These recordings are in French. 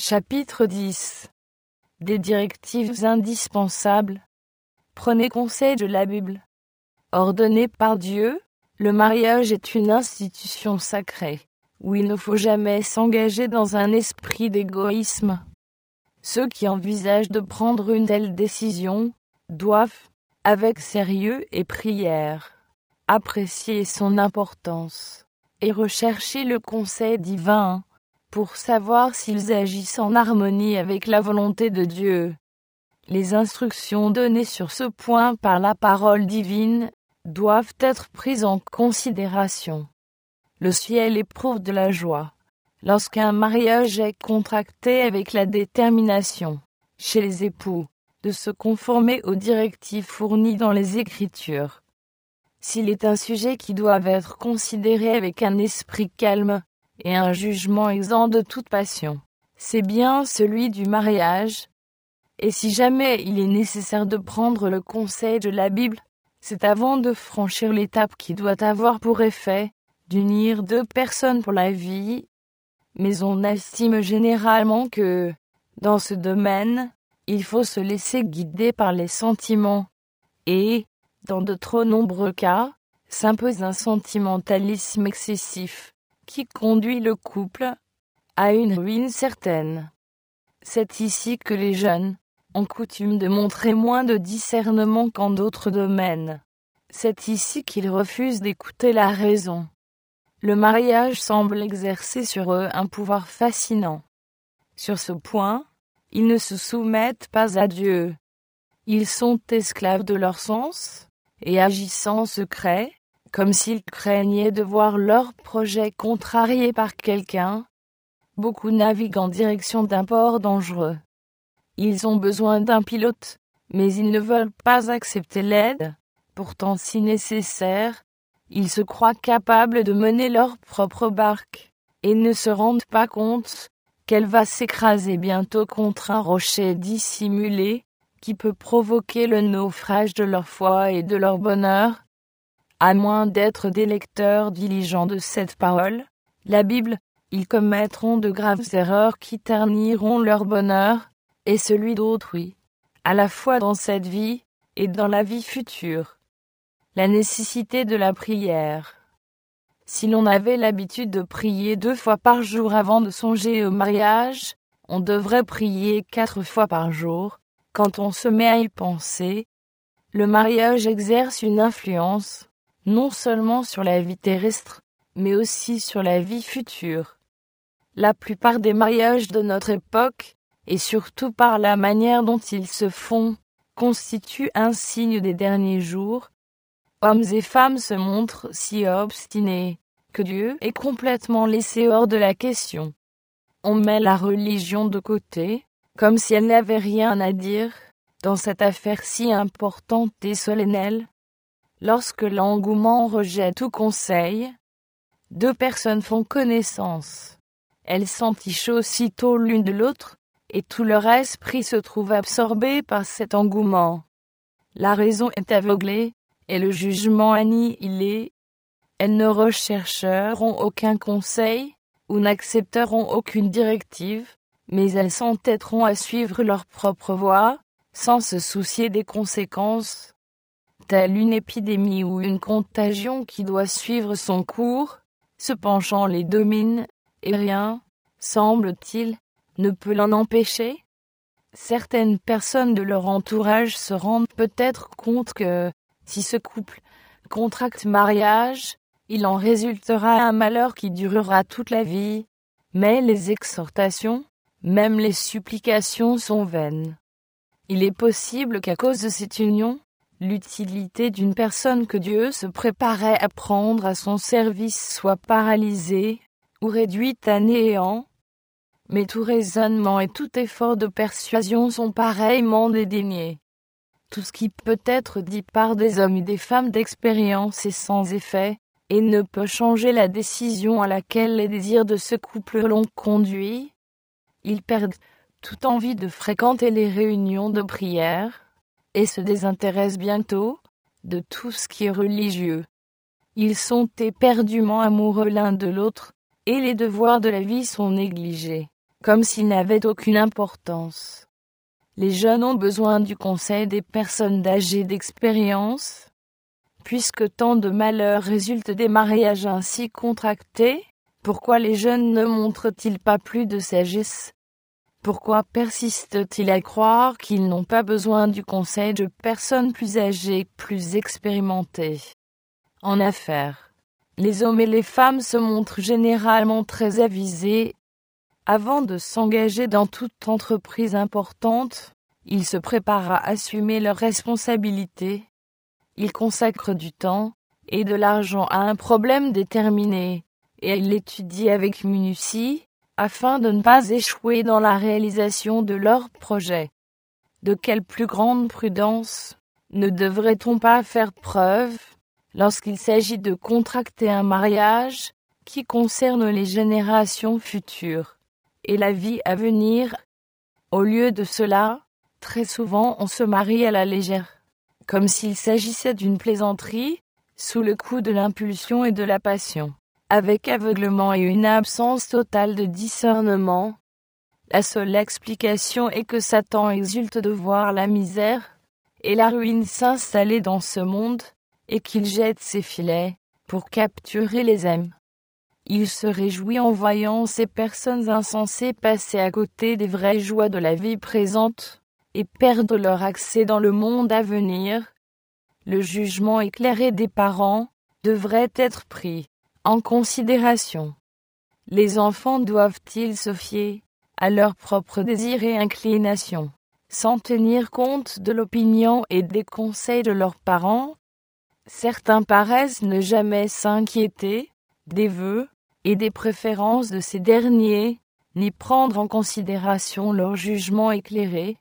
Chapitre 10. Des directives indispensables. Prenez conseil de la Bible. Ordonné par Dieu, le mariage est une institution sacrée, où il ne faut jamais s'engager dans un esprit d'égoïsme. Ceux qui envisagent de prendre une telle décision doivent, avec sérieux et prière, apprécier son importance et rechercher le conseil divin pour savoir s'ils agissent en harmonie avec la volonté de Dieu. Les instructions données sur ce point par la parole divine doivent être prises en considération. Le ciel éprouve de la joie lorsqu'un mariage est contracté avec la détermination, chez les époux, de se conformer aux directives fournies dans les Écritures. S'il est un sujet qui doit être considéré avec un esprit calme et un jugement exempt de toute passion, c'est bien celui du mariage. Et si jamais il est nécessaire de prendre le conseil de la Bible, c'est avant de franchir l'étape qui doit avoir pour effet d'unir deux personnes pour la vie. Mais on estime généralement que, dans ce domaine, il faut se laisser guider par les sentiments et, dans de trop nombreux cas, s'impose un sentimentalisme excessif qui conduit le couple à une ruine certaine. C'est ici que les jeunes ont coutume de montrer moins de discernement qu'en d'autres domaines. C'est ici qu'ils refusent d'écouter la raison. Le mariage semble exercer sur eux un pouvoir fascinant. Sur ce point, ils ne se soumettent pas à Dieu. Ils sont esclaves de leur sens et agissent en secret, comme s'ils craignaient de voir leurs projets contrariés par quelqu'un. Beaucoup naviguent en direction d'un port dangereux. Ils ont besoin d'un pilote, mais ils ne veulent pas accepter l'aide. Pourtant si nécessaire, ils se croient capables de mener leur propre barque, et ne se rendent pas compte qu'elle va s'écraser bientôt contre un rocher dissimulé, qui peut provoquer le naufrage de leur foi et de leur bonheur. À moins d'être des lecteurs diligents de cette parole, la Bible, ils commettront de graves erreurs qui terniront leur bonheur et celui d'autrui, à la fois dans cette vie et dans la vie future. La nécessité de la prière. Si l'on avait l'habitude de prier 2 fois par jour avant de songer au mariage, on devrait prier 4 fois par jour, quand on se met à y penser. Le mariage exerce une influence, non seulement sur la vie terrestre, mais aussi sur la vie future. La plupart des mariages de notre époque, et surtout par la manière dont ils se font, constituent un signe des derniers jours. Hommes et femmes se montrent si obstinés que Dieu est complètement laissé hors de la question. On met la religion de côté, comme si elle n'avait rien à dire dans cette affaire si importante et solennelle. Lorsque l'engouement rejette tout conseil, 2 personnes font connaissance. Elles s'entichent aussitôt l'une de l'autre, et tout leur esprit se trouve absorbé par cet engouement. La raison est aveuglée, et le jugement annihilé. Elles ne rechercheront aucun conseil, ou n'accepteront aucune directive, mais elles s'entêteront à suivre leur propre voie, sans se soucier des conséquences. Telle une épidémie ou une contagion qui doit suivre son cours, ce penchant les domine, et rien, semble-t-il, ne peut l'en empêcher. Certaines personnes de leur entourage se rendent peut-être compte que, si ce couple contracte mariage, il en résultera un malheur qui durera toute la vie, mais les exhortations, même les supplications sont vaines. Il est possible qu'à cause de cette union, l'utilité d'une personne que Dieu se préparait à prendre à son service soit paralysée ou réduite à néant. Mais tout raisonnement et tout effort de persuasion sont pareillement dédaignés. Tout ce qui peut être dit par des hommes et des femmes d'expérience est sans effet, et ne peut changer la décision à laquelle les désirs de ce couple l'ont conduit. Ils perdent toute envie de fréquenter les réunions de prière, et se désintéressent bientôt de tout ce qui est religieux. Ils sont éperdument amoureux l'un de l'autre, et les devoirs de la vie sont négligés, comme s'ils n'avaient aucune importance. Les jeunes ont besoin du conseil des personnes âgées d'expérience. Puisque tant de malheurs résultent des mariages ainsi contractés, pourquoi les jeunes ne montrent-ils pas plus de sagesse? Pourquoi persistent-ils à croire qu'ils n'ont pas besoin du conseil de personnes plus âgées, plus expérimentées? En affaires, les hommes et les femmes se montrent généralement très avisés. Avant de s'engager dans toute entreprise importante, ils se préparent à assumer leurs responsabilités. Ils consacrent du temps et de l'argent à un problème déterminé, et ils l'étudient avec minutie, afin de ne pas échouer dans la réalisation de leur projet. De quelle plus grande prudence ne devrait-on pas faire preuve lorsqu'il s'agit de contracter un mariage qui concerne les générations futures et la vie à venir? Au lieu de cela, très souvent on se marie à la légère, comme s'il s'agissait d'une plaisanterie, sous le coup de l'impulsion et de la passion, avec aveuglement et une absence totale de discernement. La seule explication est que Satan exulte de voir la misère et la ruine s'installer dans ce monde, et qu'il jette ses filets pour capturer les âmes. Il se réjouit en voyant ces personnes insensées passer à côté des vraies joies de la vie présente et perdre leur accès dans le monde à venir. Le jugement éclairé des parents devrait être pris en considération. Les enfants doivent-ils se fier à leurs propres désirs et inclinations, sans tenir compte de l'opinion et des conseils de leurs parents? Certains paraissent ne jamais s'inquiéter des vœux et des préférences de ces derniers, ni prendre en considération leur jugement éclairé.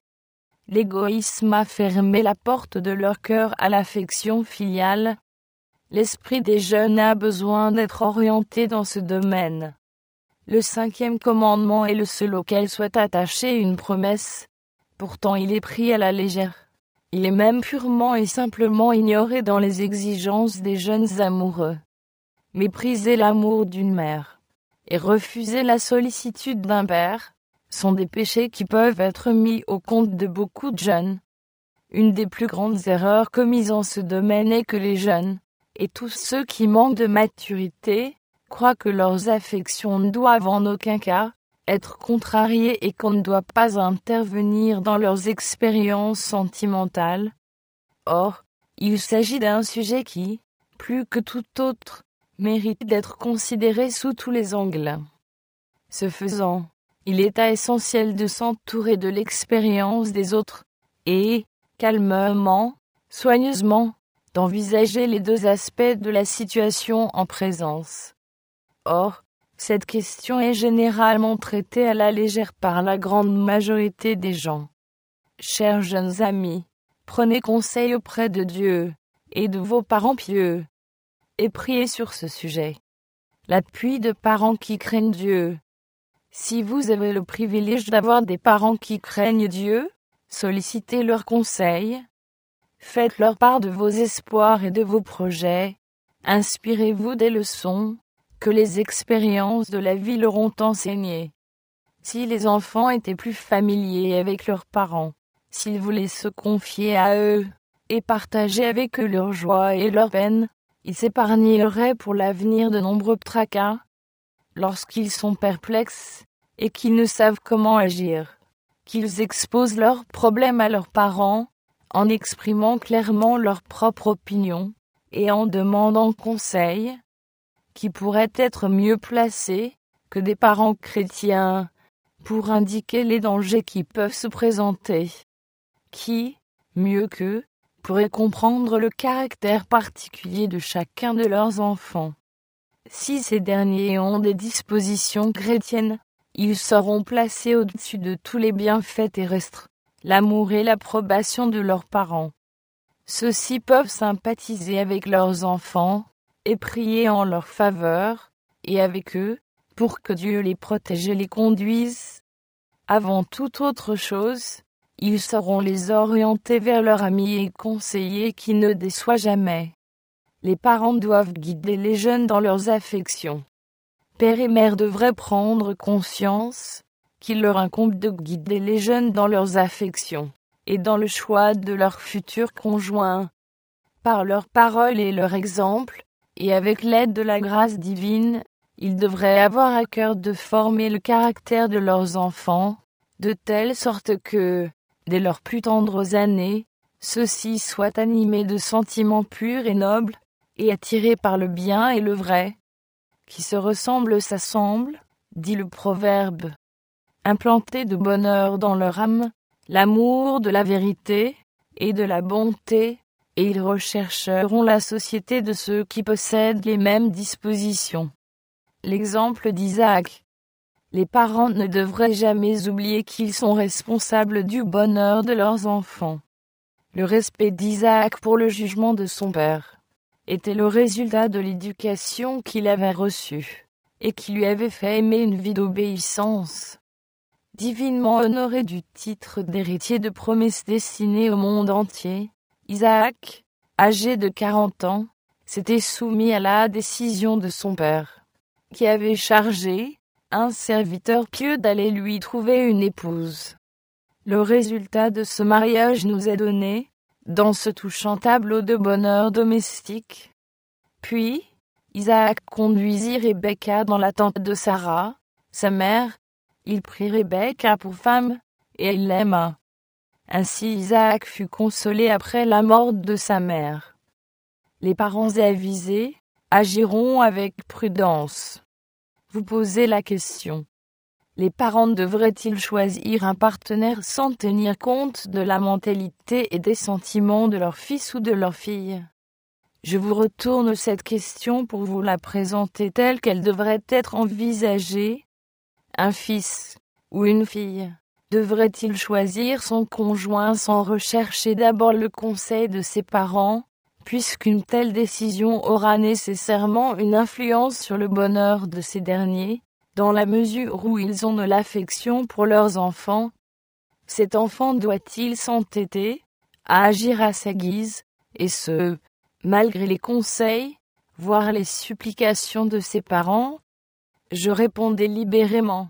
L'égoïsme a fermé la porte de leur cœur à l'affection filiale. L'esprit des jeunes a besoin d'être orienté dans ce domaine. Le 5e commandement est le seul auquel soit attachée une promesse. Pourtant il est pris à la légère. Il est même purement et simplement ignoré dans les exigences des jeunes amoureux. Mépriser l'amour d'une mère et refuser la sollicitude d'un père sont des péchés qui peuvent être mis au compte de beaucoup de jeunes. Une des plus grandes erreurs commises en ce domaine est que les jeunes, et tous ceux qui manquent de maturité, croient que leurs affections ne doivent en aucun cas être contrariées et qu'on ne doit pas intervenir dans leurs expériences sentimentales. Or, il s'agit d'un sujet qui, plus que tout autre, mérite d'être considéré sous tous les angles. Ce faisant, il est essentiel de s'entourer de l'expérience des autres et, calmement, soigneusement, d'envisager les deux aspects de la situation en présence. Or, cette question est généralement traitée à la légère par la grande majorité des gens. Chers jeunes amis, prenez conseil auprès de Dieu et de vos parents pieux, et priez sur ce sujet. L'appui de parents qui craignent Dieu. Si vous avez le privilège d'avoir des parents qui craignent Dieu, sollicitez leurs conseils. Faites-leur part de vos espoirs et de vos projets. Inspirez-vous des leçons que les expériences de la vie leur ont enseignées. Si les enfants étaient plus familiers avec leurs parents, s'ils voulaient se confier à eux et partager avec eux leurs joies et leurs peines, ils s'épargneraient pour l'avenir de nombreux tracas. Lorsqu'ils sont perplexes et qu'ils ne savent comment agir, qu'ils exposent leurs problèmes à leurs parents, en exprimant clairement leur propre opinion et en demandant conseil, qui pourraient être mieux placés que des parents chrétiens pour indiquer les dangers qui peuvent se présenter? Qui, mieux qu'eux, pourrait comprendre le caractère particulier de chacun de leurs enfants? Si ces derniers ont des dispositions chrétiennes, ils seront placés au-dessus de tous les bienfaits terrestres, l'amour et l'approbation de leurs parents. Ceux-ci peuvent sympathiser avec leurs enfants et prier en leur faveur, et avec eux, pour que Dieu les protège et les conduise. Avant toute autre chose, ils sauront les orienter vers leur ami et conseiller qui ne déçoit jamais. Les parents doivent guider les jeunes dans leurs affections. Père et mère devraient prendre conscience qu'il leur incombe de guider les jeunes dans leurs affections et dans le choix de leur futur conjoint. Par leurs paroles et leur exemple, et avec l'aide de la grâce divine, ils devraient avoir à cœur de former le caractère de leurs enfants, de telle sorte que, dès leurs plus tendres années, ceux-ci soient animés de sentiments purs et nobles, et attirés par le bien et le vrai. Qui se ressemblent s'assemblent, dit le proverbe. Implantés de bonheur dans leur âme, l'amour de la vérité et de la bonté, et ils rechercheront la société de ceux qui possèdent les mêmes dispositions. L'exemple d'Isaac. Les parents ne devraient jamais oublier qu'ils sont responsables du bonheur de leurs enfants. Le respect d'Isaac pour le jugement de son père était le résultat de l'éducation qu'il avait reçue, et qui lui avait fait aimer une vie d'obéissance. Divinement honoré du titre d'héritier de promesses destinées au monde entier, Isaac, âgé de 40 ans, s'était soumis à la décision de son père, qui avait chargé un serviteur pieux d'aller lui trouver une épouse. Le résultat de ce mariage nous est donné dans ce touchant tableau de bonheur domestique. Puis, Isaac conduisit Rebecca dans la tente de Sarah, sa mère. Il prit Rebecca pour femme, et il l'aima. Ainsi Isaac fut consolé après la mort de sa mère. Les parents avisés agiront avec prudence. Vous posez la question. Les parents devraient-ils choisir un partenaire sans tenir compte de la mentalité et des sentiments de leur fils ou de leur fille? Je vous retourne cette question pour vous la présenter telle qu'elle devrait être envisagée. Un fils ou une fille devrait-il choisir son conjoint sans rechercher d'abord le conseil de ses parents, puisqu'une telle décision aura nécessairement une influence sur le bonheur de ces derniers, dans la mesure où ils ont de l'affection pour leurs enfants? Cet enfant doit-il s'entêter à agir à sa guise, et ce, malgré les conseils, voire les supplications de ses parents? Je réponds délibérément.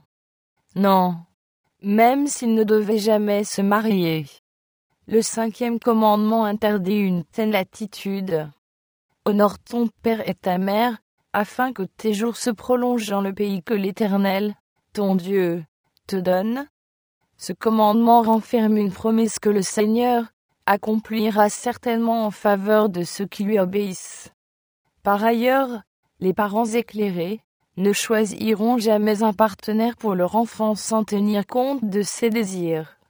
Non, même s'il ne devait jamais se marier. Le 5e commandement interdit une telle attitude. Honore ton père et ta mère, afin que tes jours se prolongent dans le pays que l'Éternel, ton Dieu, te donne. Ce commandement renferme une promesse que le Seigneur accomplira certainement en faveur de ceux qui lui obéissent. Par ailleurs, les parents éclairés ne choisiront jamais un partenaire pour leur enfant sans tenir compte de ses désirs.